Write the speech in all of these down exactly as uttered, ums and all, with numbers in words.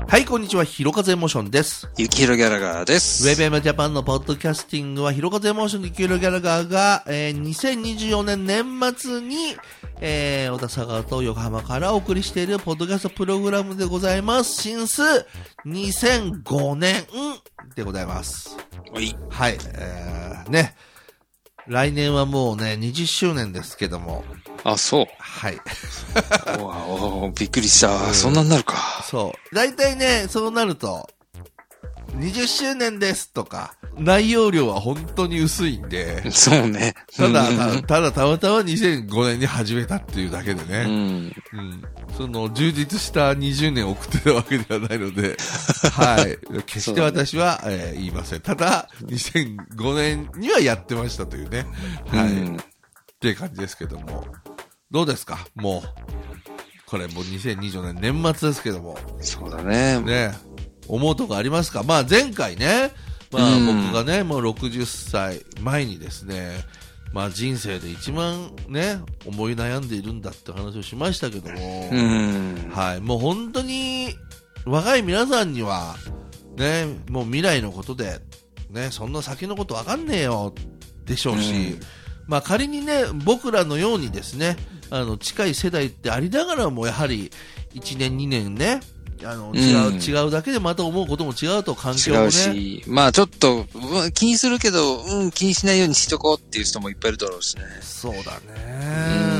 はい、こんにちは。ひろかぜエモーションです。 ゆきひろギャラガーです。 ウェブエムジャパンのポッドキャスティングは、ひろかぜエモーションのゆきひろギャラガーが、えー、にせんにじゅうよねん年末に、えー、小田佐川と横浜からお送りしているポッドキャストプログラムでございます。新数にせんごねんでございます。 はい。 はい、えー、ね。来年はもうね、にじゅっしゅうねんですけども。 あ、そう。 はい。 おお、びっくりした、うん。そんなになるか。 そう。だいたいね、そうなると、にじゅっしゅうねんですとか、内容量は本当に薄いんで。 そうね。 ただ、た, ただたまたまにせんごねんに始めたっていうだけでね。 うん。 うん。その、充実したにじゅうねんを送ってたわけではないので、はい。決して私は、えー、言いません。ただ、にせんごねんにはやってましたというね。はい。うん、っていう感じですけども。どうですかもう。これもうにせんにじゅうよねん年末ですけども。 そうだね。 ね。思うとこありますか？まあ前回ね、まあ僕がね、もうろくじゅっさいまえにですね、まあ人生で一番ね、思い悩んでいるんだって話をしましたけども、 うん、 はい、もう本当に若い皆さんには、ね、もう未来のことで、ね、そんな先のことわかんねえよ、でしょうし、うん、まあ仮にね、僕らのようにですね、あの近い世代ってありながらもやはりいちねんにねんね、あの違う、うん、違うだけでまた思うことも違うと環境もね。違うし、まあちょっと、気にするけど、うん、気にしないようにしとこうっていう人もいっぱいいるだろうしね。 そうだね。うん。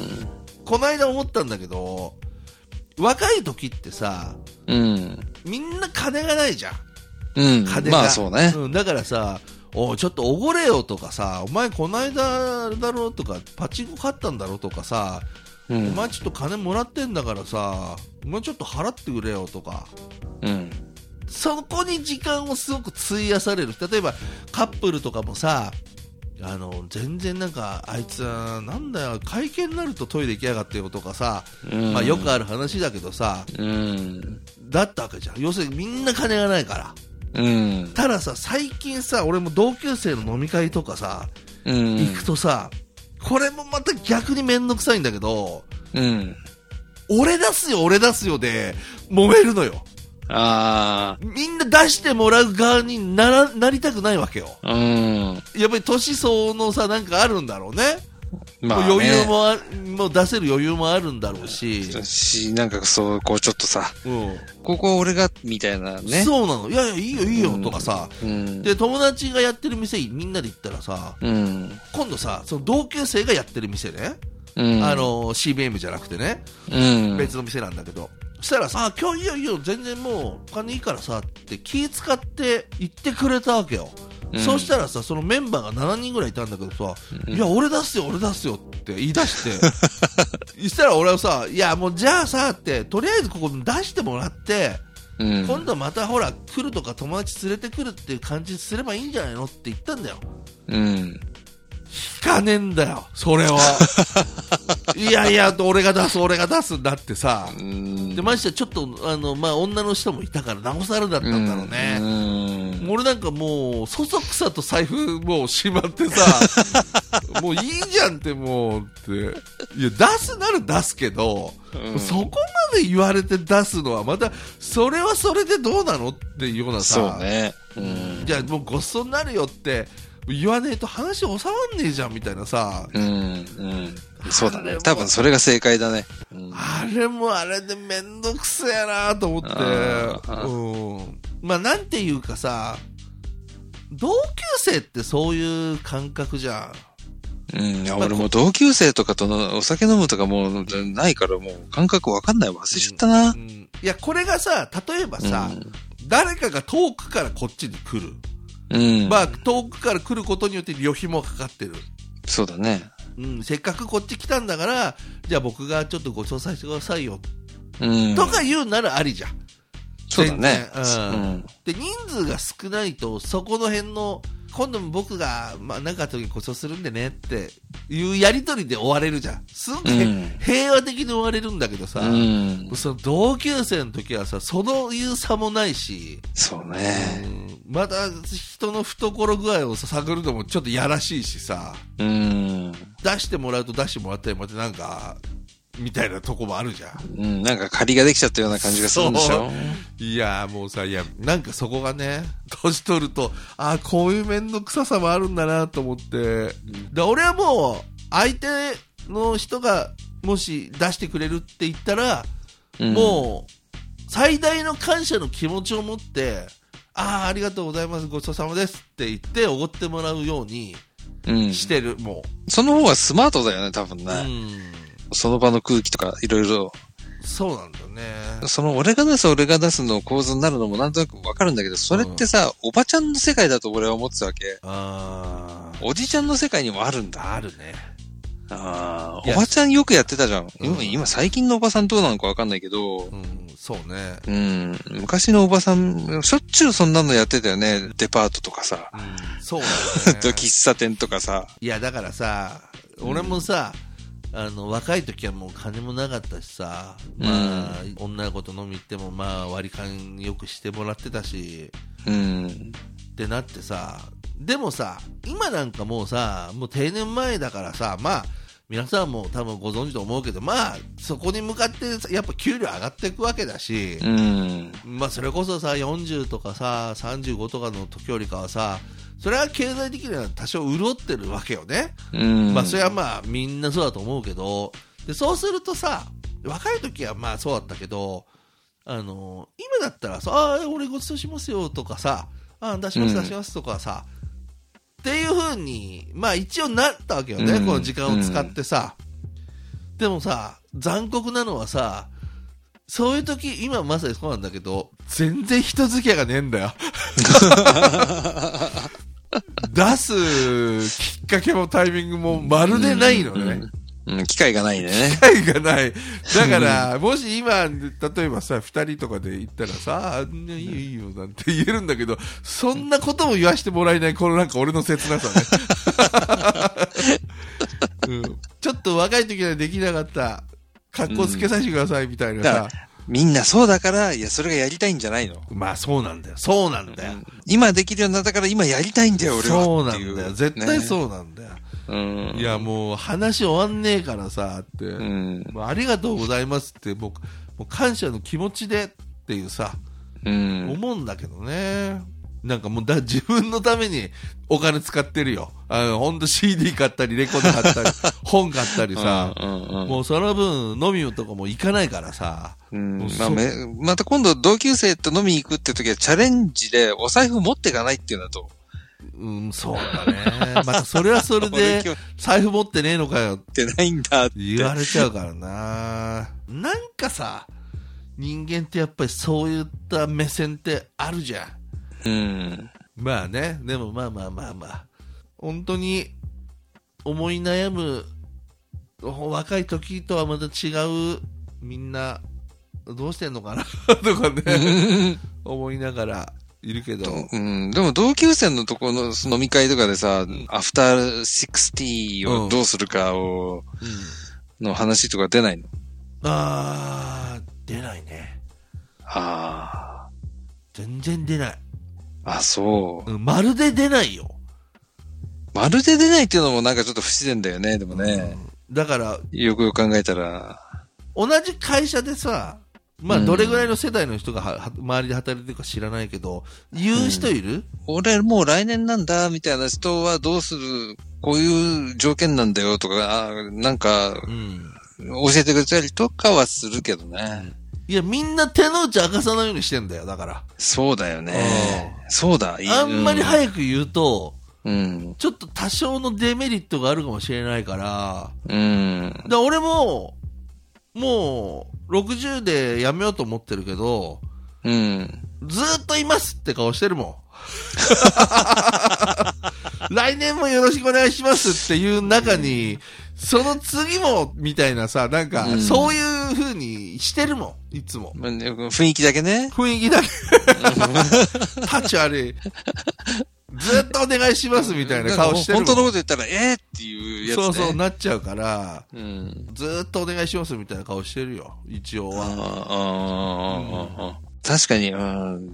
この間思ったんだけど、若い時ってさ、 うん。 みんな金がないじゃん。 うん。 金が。 まあそうね。 うん。だからさ、おちょっとおごれよとかさ、お前この間だろうとか、パチンコ勝ったんだろうとかさ、うん、お前ちょっと金もらってんだからさ、お前ちょっと払ってくれよとか、 うん、 そこに時間をすごく費やされる。例えばカップルとかもさ、あの全然なんかあいつはなんだよ会計になるとトイレ行きやがってよとかさ、うん、まあよくある話だけどさ、 うん、 だったわけじゃん。要するにみんな金がないから、 うん、 たださ最近さ俺も同級生の飲み会とかさ、 うん、 行くとさこれもまた逆にめんどくさいんだけど、 うん。 俺出すよ、俺出すよで、揉めるのよ。 ああ。 みんな出してもらう側になら、なりたくないわけよ。 うん。 やっぱり年相のさ、なんかあるんだろうね。 まあね、 余裕もあ、もう出せる余裕もあるんだろうし。 し、なんかそう、こうちょっとさ、 うん、 ここ俺が、みたいなね。 そうなの。いやいや、いいよいいよ、とかさ、 うん。 で、友達がやってる店、みんなで行ったらさ、 うん、 今度さ、その同級生がやってる店ね。 うん、 あの、シービーエム じゃなくてね。 うん、 別の店なんだけど。そしたらさ、あ、今日いいよいいよ、全然もう、お金いいからさ、って気使って言ってくれたわけよ。うん、そうしたらさ、そのメンバーがしちにんぐらいいたんだけどさ、うん、いや、俺出すよ、俺出すよって言い出して、そしたら俺はさ、いや、もうじゃあさ、って、とりあえずここ出してもらって、うん、今度またほら、来るとか友達連れてくるっていう感じにすればいいんじゃないのって言ったんだよ。 うん。 引かねえんだよ、それは。いやいや、俺が出す、俺が出すんだってさ。で、ましてちょっと、あの、まあ、女の人もいたから、なおさらだったんだろうね。うん俺なんかもう、そそくさと財布もうしまってさ、もういいじゃんってもうって。いや、出すなら出すけど、うん、そこまで言われて出すのは、また、それはそれでどうなのっていうようなさ。 そうね。うん、 じゃあもうごっそになるよって、言わねえと話収まんねえじゃんみたいなさ。 うん、うん。そうだね。多分それが正解だね。 うん、あれもあれでめんどくせえなと思って。うん。まあなんていうかさ、同級生ってそういう感覚じゃん。うん。いや、まあ、俺も同級生とかとのお酒飲むとかもうないからもう感覚わかんない。忘れちゃったな。 うんうん、いや、これがさ、例えばさ、うん、誰かが遠くからこっちに来る。 うん、 まあ、遠くから来ることによって旅費もかかってる。 そうだね。 うん、せっかくこっち来たんだから、じゃあ僕がちょっとご馳走させてくださいよ。 うん、 とか言うならありじゃん。 そうだね。 うん。で、人数が少ないと、そこの辺の、今度も僕が、まあ、なんかあった時にご馳走するんでねっていうやりとりで終われるじゃん。すごく、うん、平和的に終われるんだけどさ、うん、その同級生の時はさ、そのいう差もないし、 そうね。 うん、また人の懐具合を探るのもちょっとやらしいしさ、 うん、 出してもらうと出してもらったりまたなんか、 みたいなとこもあるじゃん。 うん、なんか借りができちゃったような感じがするんでしょ。 いやもうさ、いや、なんかそこがね、年取ると、ああ、こういう面倒くささもあるんだなと思って、で俺はもう、相手の人がもし出してくれるって言ったら、うん、もう、最大の感謝の気持ちを持って、ああ、ありがとうございます、ごちそうさまですって言っておごってもらうようにしてる、うん、もう。その方がスマートだよね、多分ね。うんその場の空気とかいろいろ。 そうなんだよね。 その俺が出す俺が出すの構図になるのもなんとなくわかるんだけど、それってさ、うん、おばちゃんの世界だと俺は思ってたわけ。あおじちゃんの世界にもあるんだ。 あるね。 ああ、おばちゃんよくやってたじゃん。うん、今最近のおばさんどうなのかわかんないけど。 うん、そうね。 うん。昔のおばさん、しょっちゅうそんなのやってたよね。デパートとかさ。 うん、そうなんだよね。 喫茶店とかさ。 いや、だからさ、俺もさ、うんあの若い時はもう金もなかったしさ、まあ、うん、女の子と飲み行ってもまあ割り勘よくしてもらってたし、うん、ってなってさ、でもさ今なんかもうさもう定年前だからさ、まあ皆さんも多分ご存知と思うけど、まあそこに向かってやっぱ給料上がっていくわけだし、うん、まあそれこそさよんじゅうとかささんじゅうごとかの時よりかはさそれは経済的には多少潤ってるわけよね。うん、まあそれはまあみんなそうだと思うけど、でそうするとさ若い時はまあそうだったけど、あの今だったらさあ俺ごちそうしますよとかさあ出します出しますとかさ、うん、っていう風にまあ一応なったわけよね、うん、この時間を使ってさ、うん、でもさ残酷なのはさそういう時今まさにそうなんだけど全然人付き合いがねえんだよ出すきっかけもタイミングもまるでないのね、うんうんうん、機会がないね機会がないだからもし今例えばさふたりとかで行ったらさあいいよいいよなんて言えるんだけどそんなことも言わせてもらえないこのなんか俺の切なさね、うん、ちょっと若い時はできなかった格好つけさせてくださいみたいなさ、 うんみんなそうだから、いや、それがやりたいんじゃないの？ まあそうなんだよ。そうなんだよ。うん、 今できるようになったから今やりたいんだよ、俺は。 そうなんだよ。絶対そうなんだよ。ね、いや、もう話終わんねえからさ、って、うん、もうありがとうございますって、もう、もう感謝の気持ちでっていうさ、うん、思うんだけどね。なんかもうだ自分のためにお金使ってるよ。あの、ほんと シーディー 買ったり、レコード買ったり、本買ったりさ、うんうんうん、もうその分飲みとかも行かないからさ。 うん、まあめ、また今度同級生と飲みに行くって時はチャレンジでお財布持っていかないっていうのだと。 うん、そうだね。またそれはそれで、財布持ってねえのかよ。 ってないんだって。 言われちゃうからな。なんかさ、人間ってやっぱりそういった目線ってあるじゃん。うん、まあね、でもまあまあまあまあ本当に思い悩む若い時とはまた違うみんなどうしてんのかなとかね思いながらいるけど、 うん、でも同級生のところの飲み会とかでさ、うん、アフターシックスティーをどうするかを、うん、の話とか出ないの？ あー出ないね。 あー全然出ない。 あ、そう、 うん。まるで出ないよ。 まるで出ないっていうのもなんかちょっと不自然だよね、でもね。 うん、だから、 よくよく考えたら。 同じ会社でさ、まあどれぐらいの世代の人がは周りで働いてるか知らないけど、言う人いる？うん、 俺もう来年なんだ、みたいな人はどうする、こういう条件なんだよとか、なんか、うん、教えてくれたりとかはするけどね。うんいや、みんな手の内明かさないようにしてんだよ、だから。 そうだよね。そうだ。 あんまり早く言うと、うん、ちょっと多少のデメリットがあるかもしれないから、うん、だから俺も、もう、ろくじゅうで辞めようと思ってるけど、うん、ずーっといますって顔してるもん。来年もよろしくお願いしますっていう中に、その次も、みたいなさ、なんか、うん、そういう風にしてるもん、いつも。 雰囲気だけね。 雰囲気だけ。タチ悪い。ずっとお願いしますみたいな顔してるもん。 本当のこと言ったら、えーっていうやつね。 そうそう、なっちゃうから、うん、ずっとお願いしますみたいな顔してるよ、一応は。 ああ、うん、確かに、うん、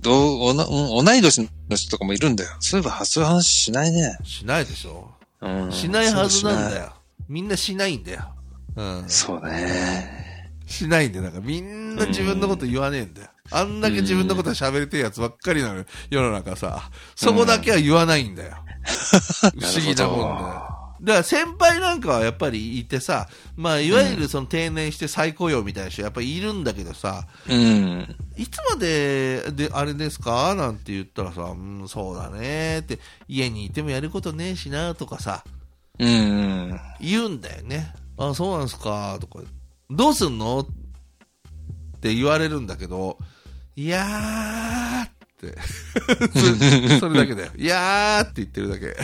どう、おな、うん、同い年の人とかもいるんだよ。そういえば、そういう話しないね。 しないでしょ。うん、しないはずなんだよ。みんなしないんだよ。 うん。 そうね。 しないんだよ。なんかみんな自分のこと言わねえんだよ。あんだけ自分のことは喋れてるやつばっかりなのよ。世の中さ。そこだけは言わないんだよ。不思議なもんだよ。だから先輩なんかはやっぱりいてさ、まあいわゆるその定年して再雇用みたいな人やっぱりいるんだけどさ、 うん、 いつまでであれですかなんて言ったらさ、うん、そうだねって、家にいてもやることねえしなとかさ、 うん、 言うんだよね。あ、そうなんすかとか、どうすんのって言われるんだけど、いやーってそ、それだけだよ。いやーって言ってるだけ。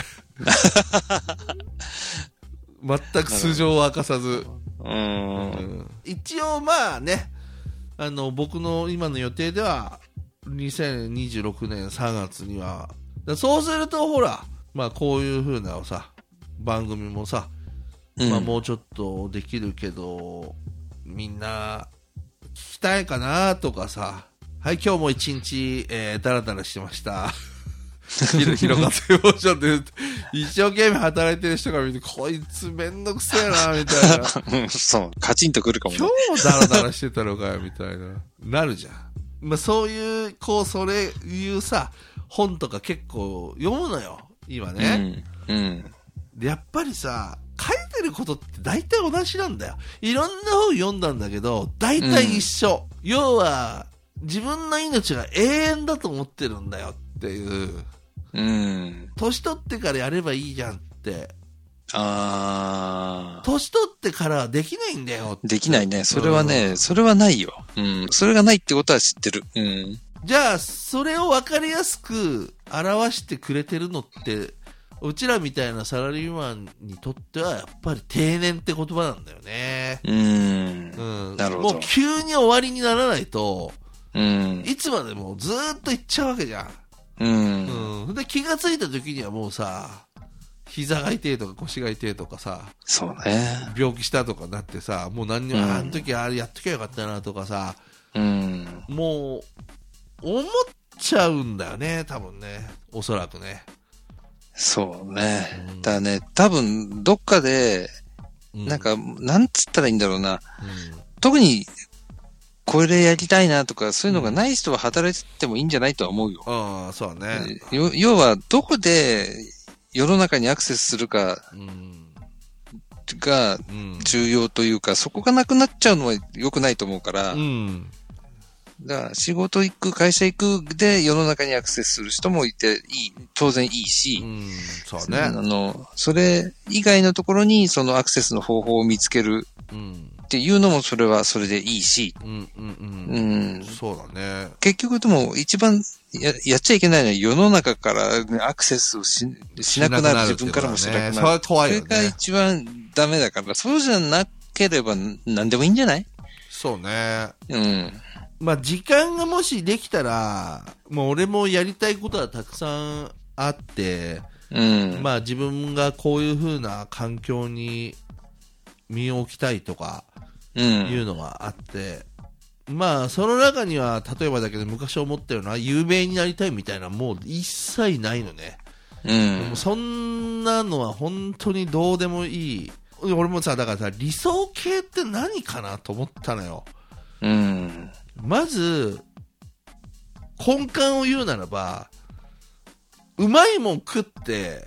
全く素性を明かさず、 うんうん、 一応まあね、あの僕の今の予定ではにせんにじゅうろくねんさんがつには、そうするとほら、まあこういう風なさ番組もさ、うん、まあもうちょっとできるけど、みんな聞きたいかなとかさ、はい、今日も一日、えー、ダラダラしてました。ひろかせモーションで一生懸命働いてる人が見て、こいつめんどくせえなみたいなそう、カチンとくるかもね。 今日もダラダラしてたのかよみたいななるじゃん。まあそういうこうそれいうさ本とか結構読むのよ今ね、 うんうん、 でやっぱりさ書いてることって大体同じなんだよ。いろんな本読んだんだけど大体一緒、うん、要は自分の命が永遠だと思ってるんだよっていう、 うん。 年取ってからやればいいじゃんって。 ああ。 年取ってからはできないんだよって。 できないね。それはね、うん、それはないよ。うん。それがないってことは知ってる。うん。 じゃあ、それを分かりやすく表してくれてるのって、うちらみたいなサラリーマンにとってはやっぱり定年って言葉なんだよね。 うーん。うん。なるほど。 もう急に終わりにならないと、 うん。 いつまでもずーっと行っちゃうわけじゃん。 うん。 うん。で、気がついた時にはもうさ、膝が痛いとか腰が痛いとかさ、 そうね。 病気したとかなってさ、もう何にも、うん、あの時あれやっときゃよかったなとかさ、 うん。 もう、思っちゃうんだよね、多分ね。おそらくね。 そうね。うん、だからね、多分、どっかで、なんか、うん、なんつったらいいんだろうな。うん、特に、これやりたいなとか、そういうのがない人は働いてもいいんじゃないとは思うよ。 ああ、そうね。 要は、どこで世の中にアクセスするかが重要というか、うん、そこがなくなっちゃうのは良くないと思うから、うん、だから仕事行く、会社行くで世の中にアクセスする人もいていい、当然いいし、 うん、そうね。 あの、それ以外のところにそのアクセスの方法を見つける。うんっていうのもそれはそれでいいし、 うんうんうん、うん、そうだね。 結局でも一番 や, やっちゃいけないのは世の中から、ね、アクセスを し, しなくなる自分からもしなくなる。 それは怖いよね。 それが一番ダメだから、そうじゃなければ何でもいいんじゃない？ そうね。 うん。 まあ時間がもしできたら、もう俺もやりたいことはたくさんあって、 うん、 まあ自分がこういう風な環境に身を置きたいとかいうのがあって、うん、まあその中には例えばだけど昔思ったような有名になりたいみたいなもう一切ないのね、 うん、 もそんなのは本当にどうでもいい。俺もさだからさ理想系って何かなと思ったのよ、 うん、 まず根幹を言うならばうまいもん食って、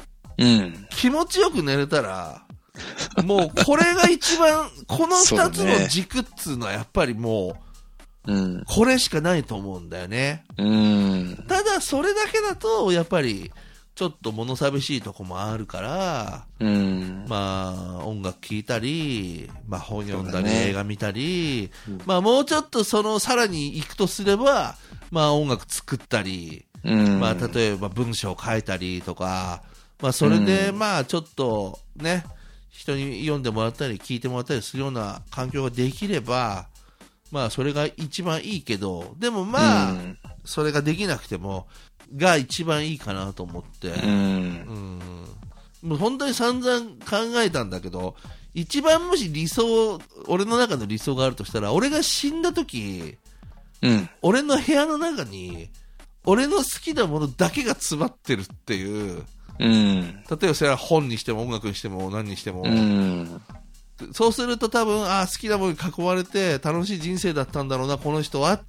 うん、 気持ちよく寝れたらもうこれが一番この二つの軸っつうのはやっぱりもうこれしかないと思うんだよね、 うん、 ただそれだけだとやっぱりちょっと物寂しいとこもあるから、 うん、 まあ音楽聴いたり、まあ本読んだり、ね、映画見たり、うん、まあもうちょっとそのさらに行くとすればまあ音楽作ったり、 うん、 まあ例えば文章を書いたりとか、まあそれでまあちょっとね、人に読んでもらったり聞いてもらったりするような環境ができればまあそれが一番いいけど、でもまあ、うん、それができなくてもが一番いいかなと思って、 うんうん、もう本当に散々考えたんだけど、一番もし理想、俺の中の理想があるとしたら、俺が死んだ時、 うん、 俺の部屋の中に俺の好きなものだけが詰まってるっていう、 うん、 例えばそれは本にしても音楽にしても何にしても、 うん、 そうすると多分、ああ、好きなものに囲まれて楽しい人生だったんだろうな、この人はって、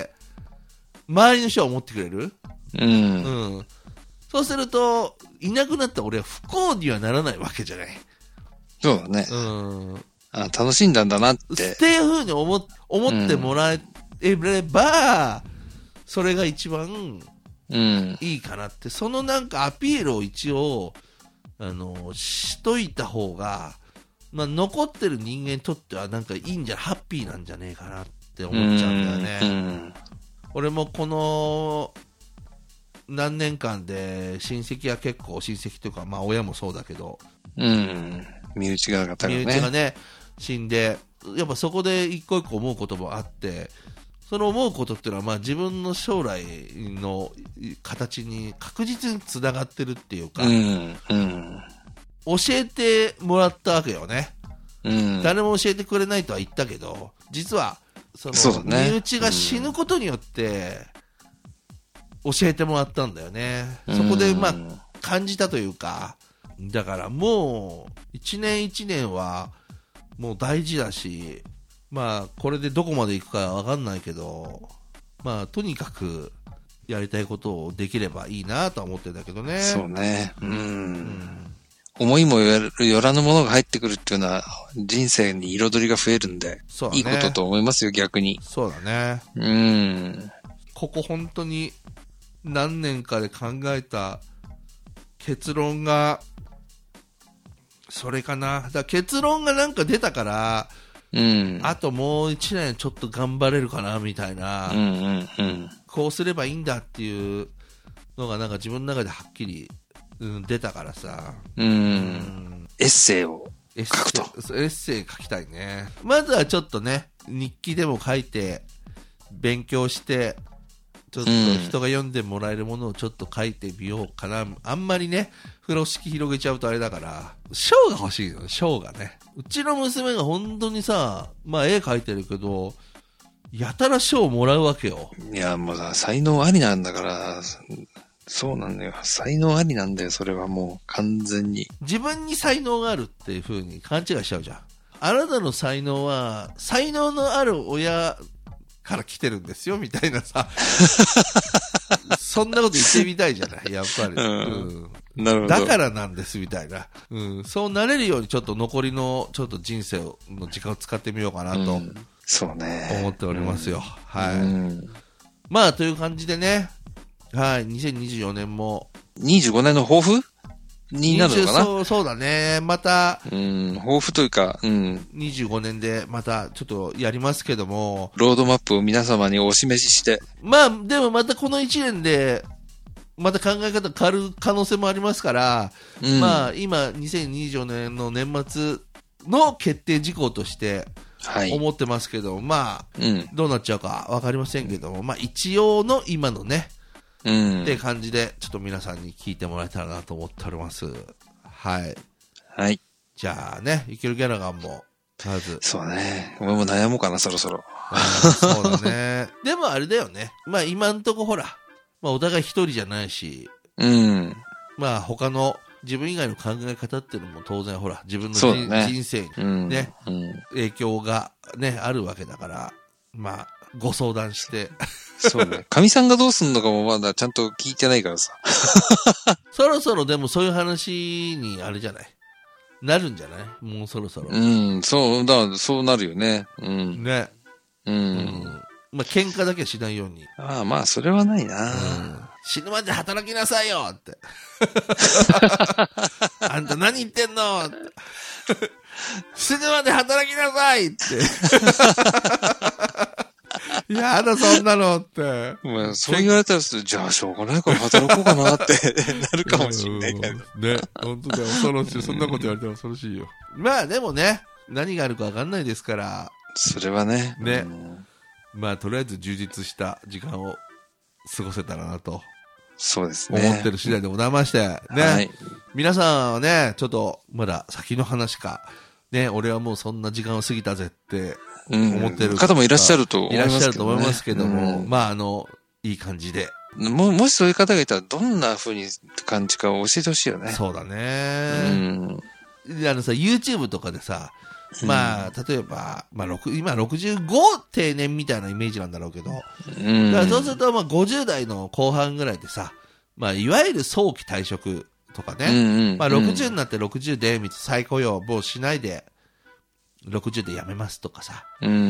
周りの人は思ってくれる。 うん。 うん。そうすると、いなくなった俺は不幸にはならないわけじゃない。 そうだね。 うん。 あ、楽しんだんだなって。 っていう風に思、思ってもらえれば、うん、それが一番いいかなって、そのなんかアピールを一応、あの、しといた方が、まあ、残ってる人間にとってはなんかいいんじゃ、ハッピーなんじゃねえかなって思っちゃうんだよね。 うんうん、 俺もこの、何年間で親戚は結構、親戚というか、まあ親もそうだけど、 うん、身内が方がね。 身内がね、死んで、やっぱそこで一個一個思うこともあって、その思うことっていうのは、まあ自分の将来の形に確実につながってるっていうか、 うんうん、 教えてもらったわけよね。 うん、 誰も教えてくれないとは言ったけど、実は、その、 そうだね、 身内が死ぬことによって、教えてもらったんだよね。そこで、まあ、感じたというか、だからもう、一年一年は、もう大事だし、まあ、これでどこまで行くかわかんないけど、まあ、とにかく、やりたいことをできればいいなとは思ってんだけどね。 そうね。うん。うん、思いもよらぬものが入ってくるっていうのは、人生に彩りが増えるんで、そうだね、いいことと思いますよ、逆に。 そうだね。 うん。 ここ本当に、何年かで考えた結論がそれかな。だから結論がなんか出たから、うん、あともう一年ちょっと頑張れるかなみたいな、うんうんうん、こうすればいいんだっていうのがなんか自分の中ではっきり、うん、出たからさ、 うんうん、エッセイを書くと。 エッセイ書きたいね。まずはちょっとね、日記でも書いて勉強してちょっと人が読んでもらえるものをちょっと書いてみようかな。うん、あんまりね、風呂敷広げちゃうとあれだから、賞が欲しいよ、賞がね。うちの娘が本当にさ、まあ絵描いてるけど、やたら賞をもらうわけよ。 いや、もうさ、才能ありなんだから、そうなんだよ。才能ありなんだよ、それはもう完全に。 自分に才能があるっていう風に勘違いしちゃうじゃん。あなたの才能は、才能のある親、から来てるんですよみたいなさそんなこと言ってみたいじゃないやっぱり、うんうん、なるほど。だからなんですみたいな、うん、そうなれるようにちょっと残りのちょっと人生の時間を使ってみようかなと、うん、 そうね思っておりますよ、うん、はい、 うん、 まあという感じでね、はい、にせんにじゅうよねんもにじゅうごねんの抱負になるのかな。 そう、そうだね。また、 うん、抱負というか、うん。 にじゅうごねんでまたちょっとやりますけども。 ロードマップを皆様にお示しして。 まあ、でもまたこのいちねんで、また考え方変わる可能性もありますから、うん、まあ、今、にせんにじゅうよねんの年末の決定事項として、思ってますけど、はい、まあ、うん、どうなっちゃうかわかりませんけども、まあ、一応の今のね、うん、って感じで、ちょっと皆さんに聞いてもらえたらなと思っております。はい。 はい。 じゃあね、イケるギャラガンも、まず。 そうね。俺も悩もうかな、そろそろ。 そうだね。でもあれだよね。まあ今んとこほら、まあお互い一人じゃないし、 うん。 まあ他の自分以外の考え方っていうのも当然ほら、自分の、ね、人生にね、うんうん、影響がね、あるわけだから、まあ、ご相談して。 そうね。神さんがどうすんのかもまだちゃんと聞いてないからさ。 そろそろでもそういう話にあれじゃないなるんじゃないもうそろそろ。 うん、そう、だからそうなるよね。うん。 ね。うん。うん、まあ、喧嘩だけはしないように。 ああ、まあ、それはないな、うん。 死ぬまで働きなさいよって。あんた何言ってんのって。死ぬまで働きなさいって。やだ、そんなのって。 まあ、そう言われたら、じゃあ、しょうがないから働こうかなってなるかもしれないけど。 ね、本当だよ、恐ろしい。そんなこと言われたら恐ろしいよ。まあ、でもね、何があるか分かんないですから。 それはね。 ね。まあ、とりあえず充実した時間を過ごせたらなと。 そうですね。 思ってる次第でございまして。ね。はい、皆さんはね、ちょっと、まだ先の話か。ね、俺はもうそんな時間を過ぎたぜって。思ってる方もいらっしゃると思いますけど、ね、 いらっしゃると思いますけども、うん、まああのいい感じでももしそういう方がいたらどんな風に感じか教えてほしいよね。 そうだね。うん。あのさ YouTube とかでさ、 まあ、例えば、まあ、ろく今ろくじゅうご定年みたいなイメージなんだろうけど、うん、だからそうすると、まあ、ごじゅう代の後半ぐらいでさ、まあ、いわゆる早期退職とかね、うんうん、まあ、ろくじゅうになってろくじゅうで、再雇用もしないで、ろくじゅうで辞めますとかさ、うんうん、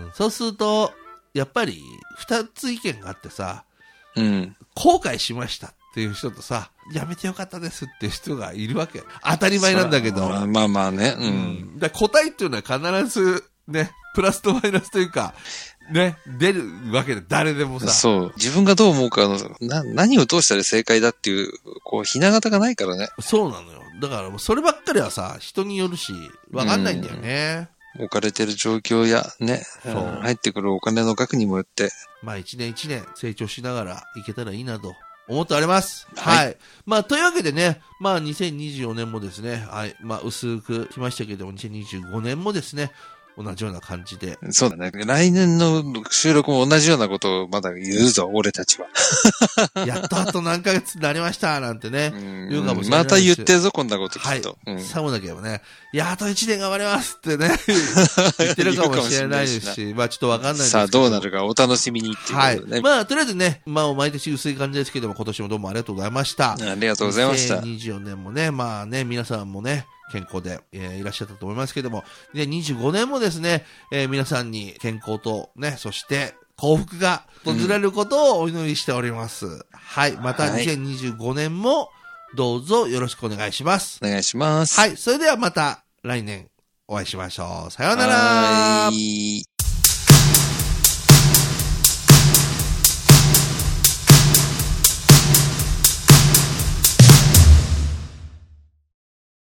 そうすると、やっぱり、二つ意見があってさ、うん、後悔しましたっていう人とさ、やめてよかったですっていう人がいるわけ。当たり前なんだけど。 まあまあまあね。うん。うん、 だ答えっていうのは必ずね、プラスとマイナスというか、ね、出るわけで誰でもさ。 そう。自分がどう思うかの、な、何をどうしたら正解だっていう、こう、ひな形がないからね。 そうなのよ。だからもうそればっかりはさ、人によるし、わかんないんだよね。 置かれてる状況やね、そう、入ってくるお金の額にもよって。 まあ一年一年成長しながらいけたらいいなと思っております。はい。はい、まあというわけでね、まあにせんにじゅうよねんもですね、はい、まあ薄く来ましたけども、にせんにじゅうごねんもですね、同じような感じで。 そうだね。来年の収録も同じようなことをまだ言うぞ、俺たちは。 やっとあと何ヶ月になりました、なんてね。言うかもしれない。 また言ってるぞ、こんなこときっと。 はい。さもなければね、いや、あといちねん頑張りますってね、言ってるかもしれないですし、まあちょっとわかんないですけど。 さあ、どうなるかお楽しみにっていうことでね。 はい。まあとりあえずね、まあ毎年薄い感じですけども、今年もどうもありがとうございました。 ありがとうございました。 にせんにじゅうよねんもね、まあね、皆さんもね、健康で、えー、いらっしゃったと思いますけども、で、にじゅうごねんもですね、えー、皆さんに健康とね、そして幸福が訪れることをお祈りしております。うん、はい。またにせんにじゅうごねんもどうぞよろしくお願いします。 お願いします。 はい。それではまた来年お会いしましょう。さようなら。